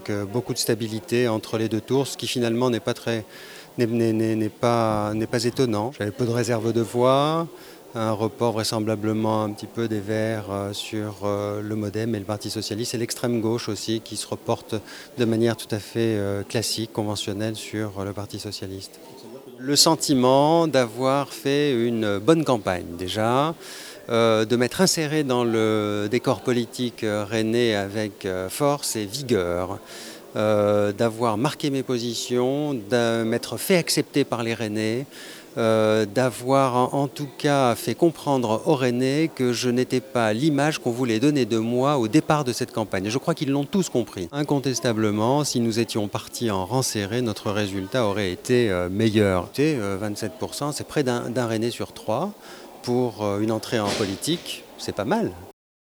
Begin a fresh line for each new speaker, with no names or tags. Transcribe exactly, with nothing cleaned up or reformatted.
Donc euh, beaucoup de stabilité entre les deux tours, ce qui finalement n'est pas très, n'est, n'est- n'est- n'est pas, n'est pas étonnant. J'avais peu de réserve de voix, un report vraisemblablement un petit peu des Verts euh, sur euh, le MoDem et le Parti socialiste, et l'extrême gauche aussi qui se reporte de manière tout à fait euh, classique, conventionnelle sur euh, le Parti socialiste. Le sentiment d'avoir fait une bonne campagne déjà, euh, de m'être inséré dans le décor politique euh, rennais avec euh, force et vigueur, euh, d'avoir marqué mes positions, de m'être fait accepter par les Rennais, euh, d'avoir en, en tout cas fait comprendre aux Rennais que je n'étais pas l'image qu'on voulait donner de moi au départ de cette campagne. Et je crois qu'ils l'ont tous compris. Incontestablement, si nous étions partis en rang serré, notre résultat aurait été euh, meilleur. Écoutez, euh, vingt-sept pour cent, c'est près d'un d'un Rennais sur trois. Pour euh, une entrée en politique, c'est pas mal.